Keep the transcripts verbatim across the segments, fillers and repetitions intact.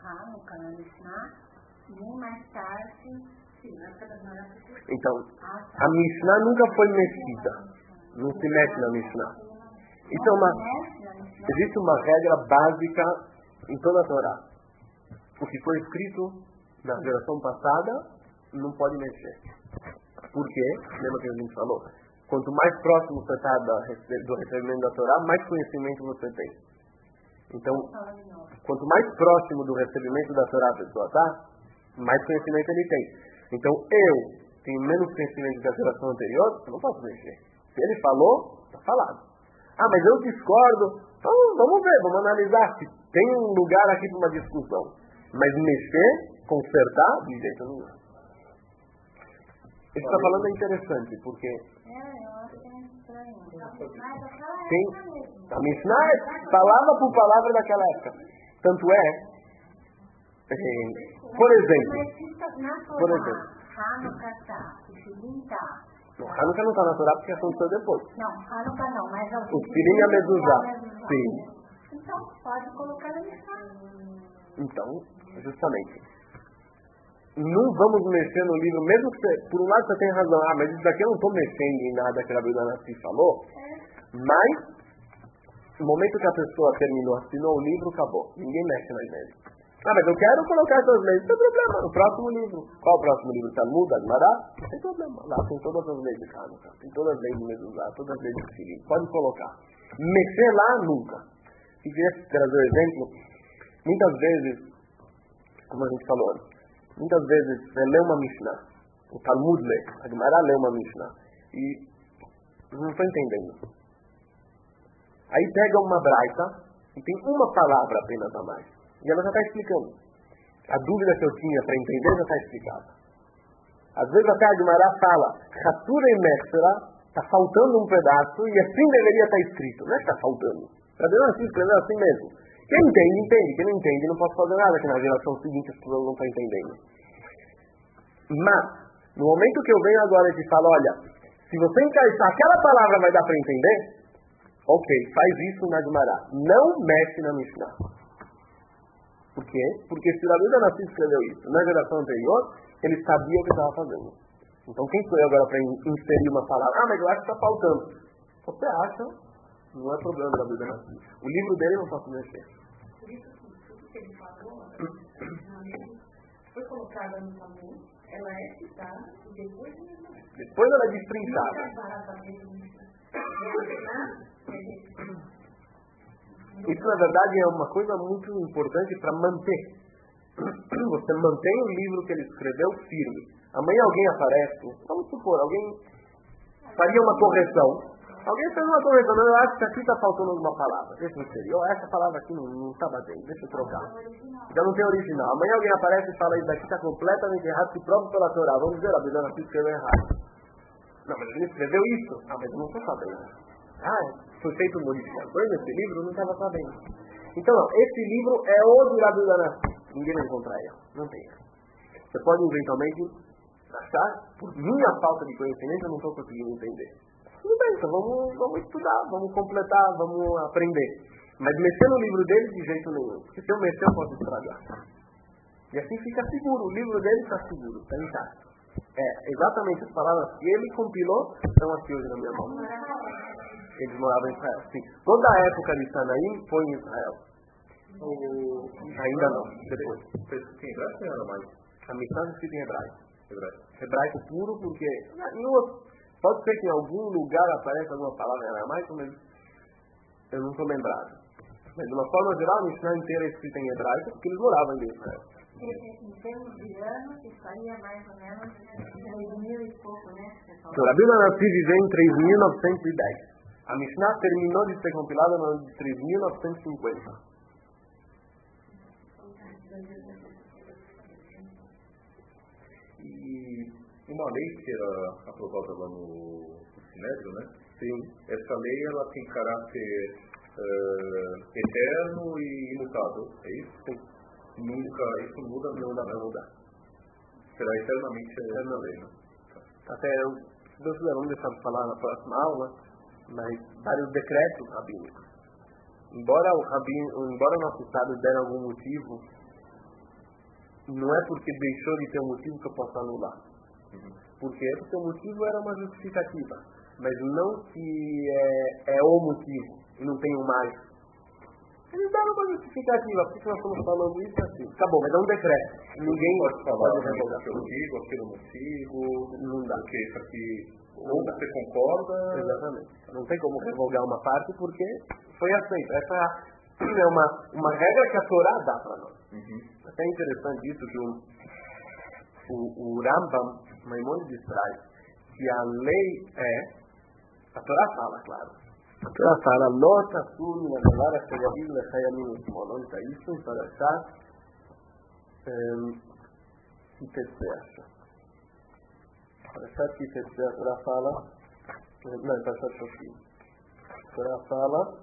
Hanukkah, na Mishnah, e mais tarde, sim, na época das maravilhas. Então, a Mishnah nunca foi mexida. Não se mexe na Mishnah. Isso é uma, existe uma regra básica em toda a Torá. O que foi escrito na geração passada não pode mexer. Por quê? Lembra que a gente falou? Quanto mais próximo você está do recebimento da Torá, mais conhecimento você tem. Então, quanto mais próximo do recebimento da Torá a pessoa está, mais conhecimento ele tem. Então, eu tenho menos conhecimento da geração anterior, eu não posso mexer. Se ele falou, está falado. Ah, mas eu discordo. Então, vamos ver, vamos analisar se tem um lugar aqui para uma discussão. Mas mexer, consertar, de jeito nenhum. Isso que está falando é interessante, porque... É, eu acho que é estranho. Tem, a Mishnah é palavra por palavra daquela época. Tanto é, é por exemplo, por exemplo, Hanukkah tá, o Shirim tá. Não, Hanukkah não está na Torá porque aconteceu depois. Não, Hanukkah não, mas o Shirim e a Mezuzá. Sim. Então, pode colocar na Mishnah. Então, justamente. Não vamos mexer no livro, mesmo que você, por um lado você tenha razão, ah, mas isso daqui eu não estou mexendo em nada que a Bíblia Nassi falou, mas no momento que a pessoa terminou, assinou o livro, acabou. Ninguém mexe mais nele. Ah, mas eu quero colocar essas leis, não tem problema, no próximo livro. Qual o próximo livro? Talmud, Agmará? Não tem problema, lá tem todas as leis de Hanukkah, tem todas as leis de Mezuzá, todas as leis de Shirim, pode colocar. Mexer lá, nunca. Se quisesse trazer o exemplo, muitas vezes, como a gente falou antes, muitas vezes você lê uma Mishnah, o Talmud lê, a Gemara lê uma Mishnah, e não estou entendendo. Aí pega uma braita e tem uma palavra apenas a mais. E ela já está explicando. A dúvida que eu tinha para entender já está explicada. Às vezes até a Gemara fala, Chatura e Mechsera, está faltando um pedaço e assim deveria estar escrito. Não é que está faltando. Está dizendo assim, escreveu assim mesmo. Quem entende, entende. Quem não entende, não posso fazer nada, que na geração seguinte as pessoas não estão entendendo. Mas, no momento que eu venho agora e te falo, olha, se você encaixar aquela palavra vai dar para entender, ok, faz isso na Gemara. Não mexe na Mishnah. Por quê? Porque se o Davi Nassi escreveu isso na geração anterior, ele sabia o que estava fazendo. Então quem sou eu agora para inserir uma palavra? Ah, mas eu acho que está faltando. Você acha? Não é problema da Bíblia Nassi. O livro dele eu não posso mexer. Por isso que tudo que ele falou, foi colocada no Talmud, ela é citada e depois depois ela é destrinchada. Isso na verdade é uma coisa muito importante para manter. Você mantém o livro que ele escreveu firme. Amanhã alguém aparece, vamos supor, alguém faria uma correção. Alguém fez uma correção, eu acho que aqui está faltando alguma palavra. Deixa eu ver, oh, essa palavra aqui não está batendo, deixa eu trocar. Já não tem original. Amanhã alguém aparece e fala, isso daqui está completamente errado, se próprio pela Torá. Vamos dizer, a Bíblia Nassi escreveu errado. Não, mas ele escreveu isso. Ah, mas eu não estou sabendo. Ah, foi feito modificações nesse livro, eu não estava sabendo. Então, não, esse livro é o do Bíblia Nassi. Ninguém vai encontrar ele. Não tem. Você pode eventualmente achar, por minha falta de conhecimento, eu não estou conseguindo entender. Tudo bem, então vamos, vamos estudar, vamos completar, vamos aprender. Mas mexer no livro dele de jeito nenhum. Porque se eu mexer, eu posso estragar. E assim fica seguro. O livro dele está seguro, está intacto. É, exatamente as palavras que ele compilou estão aqui hoje na minha mão. Eles moravam em Israel. Sim. Toda a época de Sanaim foi em Israel. O... Ainda não, depois. Em hebraico ou mais? A missão é escrita em hebraico. Hebraico. Hebraico puro, porque... Pode ser que em algum lugar apareça alguma palavra em aramaico, mas eu não estou lembrado. Mas de uma forma geral, a Mishnah inteira é escrita em hebraico, porque eles moravam em Israel. Em termos de anos, isso aí é mais ou menos três mil e pouco, né? Então, a Bíblia Nassi viveu em três mil novecentos e dez. A Mishnah terminou de ser compilada no ano de três mil novecentos e cinquenta. E uma lei que era aprovada lá no Sinédrio, né? Sim. Essa lei ela tem caráter uh, eterno e imutável, é isso? Sim. Nunca, isso muda, Não dá para mudar. será eternamente Eterna a lei, né? Até, eu, se Deus quiser, vamos deixar de falar na próxima aula, mas vários decretos rabínicos. Embora o rabino, embora nossos sábios deram algum motivo não é porque deixou de ter um motivo que eu posso anular. Uhum. Por quê? Porque o motivo era uma justificativa, mas não que é, é o motivo e não tem um mais. Eles deram uma justificativa, por que nós estamos falando isso assim? Acabou, mas é um decreto. Ninguém pode falar pode aquilo revogar. que eu digo, aquilo eu não sigo, Não dá. porque isso aqui, ou você concorda... Exatamente. Não tem como revogar uma parte porque foi aceito. Essa é uma, uma regra que a Torá dá para nós. Uhum. Até interessante isso que o, o, o Rambam, Maimônides traz, que a lei é, a Torá fala, claro, a Torá fala, Lota, Suni, Nazalara, Shayabim, Lechayamim, Shimon, onde está isso? Para achar, que terceira. Para achar que terceira, a Torá fala, não, para achar Shofi. A Torá fala,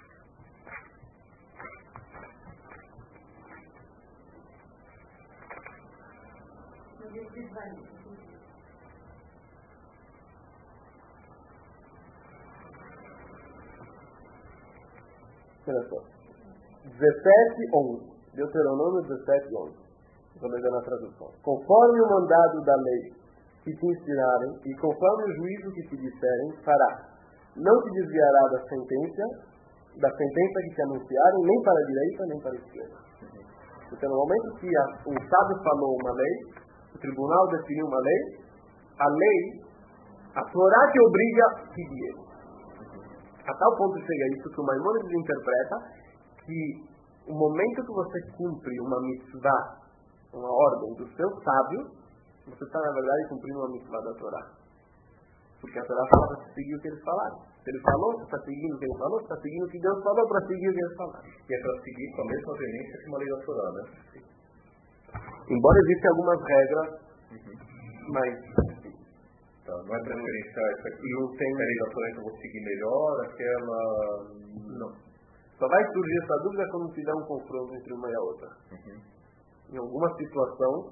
olha só, dezessete, onze, Deuteronômio dezessete, onze, estou lendo a tradução. Conforme o mandado da lei que te inspirarem e conforme o juízo que te disserem, fará. Não te desviará da sentença, da sentença que te anunciarem, nem para a direita, nem para a esquerda. Porque no momento que a, o Estado falou uma lei, o tribunal definiu uma lei, a lei, a Torá te obriga a seguir. A tal ponto chega isso que o Maimônides interpreta que o momento que você cumpre uma mitzvah, uma ordem do seu sábio, você está, na verdade, cumprindo uma mitzvah da Torá. Porque a Torá fala para seguir o que eles falaram. Se ele falou, você está seguindo o que ele falou, você está seguindo o que Deus falou para seguir o que eles falaram. E é para seguir com a mesma veemência que uma lei da Torá, né? Embora existam algumas regras, uhum. mas... Tá, não é preferenciar essa aqui, não tem a lei da Torá que eu vou seguir melhor, aquela... Não. Só vai surgir essa dúvida quando tiver um confronto entre uma e a outra. Uhum. Em alguma situação,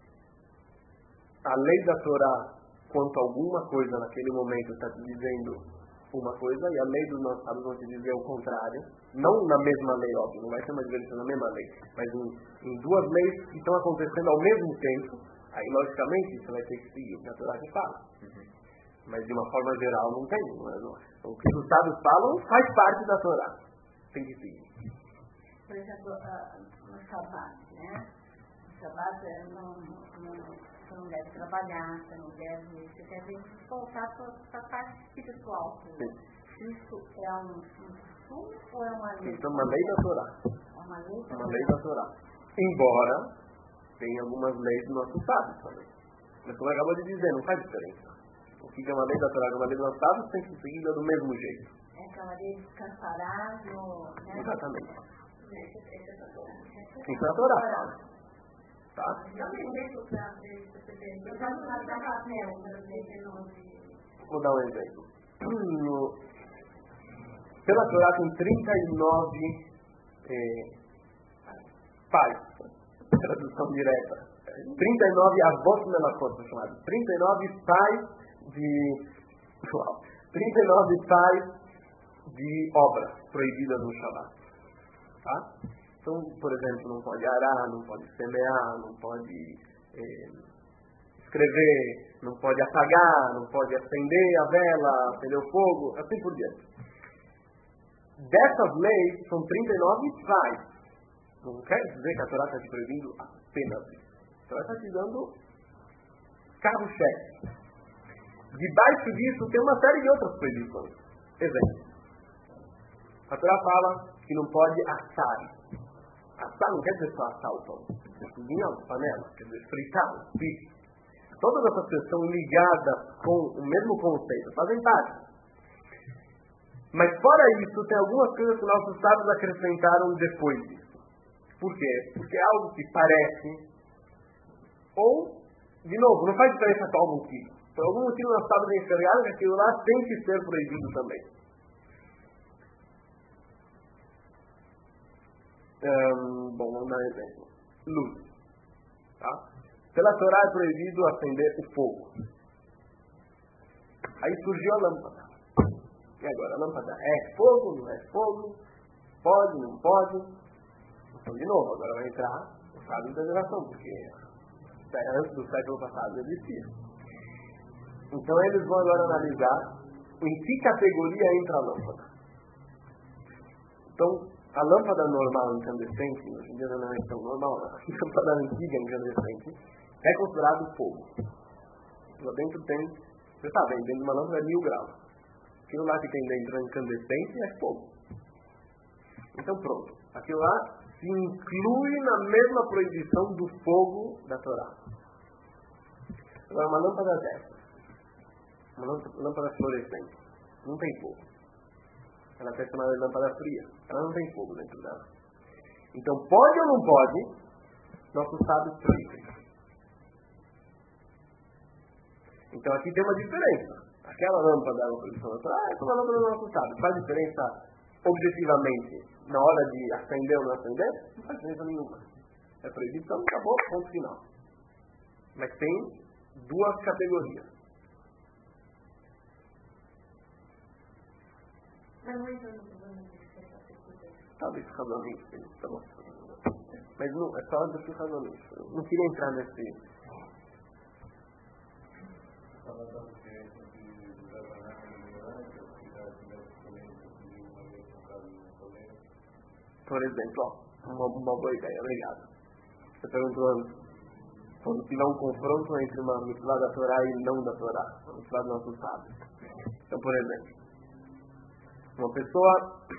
a lei da Torá, quanto a alguma coisa naquele momento, está te dizendo uma coisa, e a lei dos nossos sábios vão te dizer o contrário. Não na mesma lei, óbvio, não vai ser uma diferença na mesma lei, mas em, em duas leis que estão acontecendo ao mesmo tempo. Aí, logicamente, você vai ter que seguir o que a Torá te fala. Uhum. Mas, de uma forma geral, não tem. Não é, não é. O que os sábios falam faz parte da Torá. Tem que seguir. Por exemplo, uh, no Shabat, né? No Shabat, não, não, você não deve trabalhar, você não deve... Você deve voltar para a parte espiritual. Sim. Isso é um, um costume ou é uma lei? Isso é uma lei da Torá. É uma lei da Torá. Uma lei da Torá. Embora... tem algumas leis do nosso sábio também. Mas como eu acabou de dizer, não faz diferença. O que é uma lei da Torá, uma lei do nosso sábio, tem que ser seguida do mesmo jeito. É aquela lei descansará no... Né? Exatamente. Essa é a Torá. Isso é a Torá. Tá? Vou dar um exemplo. No, pela Torá tem trinta e nove eh, pais. Tradução direta. trinta e nove avós melacot, são chamados. trinta e nove pais de... Uau. trinta e nove pais de obras proibidas no Shabat. Tá? Então, por exemplo, não pode arar, não pode semear, não pode eh, escrever, não pode apagar, não pode acender a vela, acender o fogo, assim por diante. Dessas leis, são trinta e nove pais. Não quer dizer que a Torá está te proibindo apenas isso. A Torá está te dando carro-chefe. Debaixo disso tem uma série de outras proibições. Exemplo. A Torá fala que não pode assar. Assar não quer dizer só assar o pão. Quer cozinhar uma panela, quer dizer fritar, bife. Todas essas coisas estão ligadas com o mesmo conceito, fazem parte. Mas fora isso, tem algumas coisas que nossos sábios acrescentaram depois disso. Por quê? Porque é algo que parece, ou, de novo, não faz diferença qual motivo. Por algum motivo nós sábios enxergaram que aquilo lá tem que ser proibido também. Um, bom, vamos dar um exemplo. Luz. Tá? Pela Torá é proibido acender o fogo. Aí surgiu a lâmpada. E agora, a lâmpada é fogo, não é fogo? Pode, não pode? Então, de novo, agora vai entrar o fazem da geração, porque antes do século passado não existia. Então eles vão agora analisar em que categoria entra a lâmpada. Então, a lâmpada normal incandescente, hoje em dia não é tão normal, a lâmpada antiga incandescente, é considerado fogo. Lá dentro tem, você sabe, dentro de uma lâmpada é mil graus. Aquilo lá que tem dentro incandescente é fogo. Então pronto, aquilo lá se inclui na mesma proibição do fogo da Torá. Agora uma lâmpada dessa, uma lâmpada fluorescente, não tem fogo. Ela é chamada de lâmpada fria, ela não tem fogo dentro dela. Então pode ou não pode, nossos sábios proíbem. Então aqui tem uma diferença. Aquela lâmpada da proibição da Torá, ah, essa é uma lâmpada do nosso sábio. Faz diferença objetivamente na hora de acender ou não acender? Não faz diferença nenhuma. É proibição, acabou, ponto final. Mas tem duas categorias. Talvez razonamento, tá bom. Mas não, é só do que razonamento. Eu não queria entrar nesse. Por exemplo, ó, uma, uma boa ideia, obrigado. Você perguntou quando tiver um confronto entre uma mitzvah da Torá e não da Torá, uma mitzvah do nosso sábio. Então, por exemplo, uma pessoa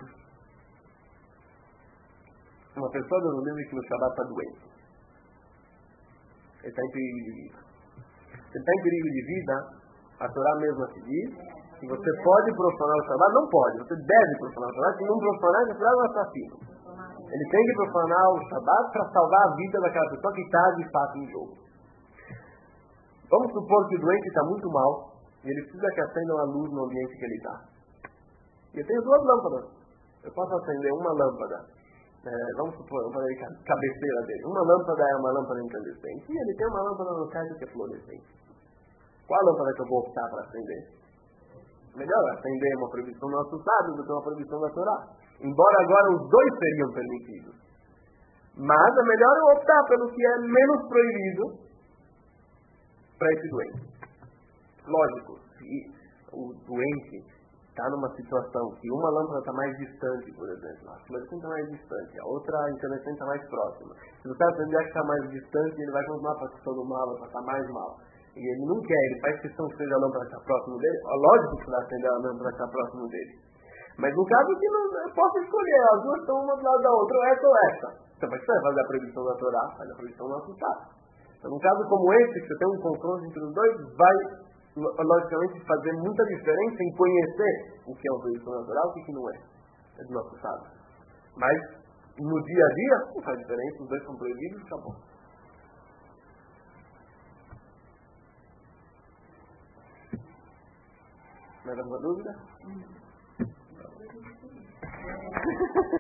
uma pessoa do livro que no Shabbat está doente. Ele está em perigo de vida. Se ele está em perigo de vida, a Torá mesmo se diz que você pode profanar o Shabbat, não pode, você deve profanar o Shabbat, se não profanar, você será um assassino. Ele tem que profanar o Shabbat para salvar a vida daquela pessoa que está de fato em jogo. Vamos supor que o doente está muito mal e ele precisa que acenda uma luz no ambiente que ele está. E eu tenho duas lâmpadas. Eu posso acender uma lâmpada, é, vamos supor, vamos fazer a cabeceira dele. Uma lâmpada é uma lâmpada incandescente e ele tem uma lâmpada no caso que é fluorescente. Qual a lâmpada que eu vou optar para acender? Melhor acender uma proibição do nosso sábio do que uma proibição da Torá. Embora agora os dois seriam permitidos. Mas é melhor eu optar pelo que é menos proibido para esse doente. Lógico, se o doente está numa situação que uma lâmpada está mais distante, por exemplo, a fluorescente está mais distante, a outra incandescente está mais próxima. Se você acender a que está mais distante, ele vai continuar passando mal, vai passar mais mal. E ele não quer, ele faz questão que seja a lâmpada que está próximo dele. Lógico que vai acender a lâmpada que está próximo dele. Mas no caso que não, eu posso escolher, as duas estão uma do lado da outra, ou essa ou essa. Então vai fazer a proibição da Torá, faz a proibição do nosso sábio. Então num caso como esse, que você tem um confronto entre os dois, vai logicamente fazer muita diferença em conhecer o que é uma proibição da Torá e o que, que não é. É do nosso sábio. Mas no dia a dia, não faz diferença, os dois são proibidos, acabou. Mais alguma dúvida?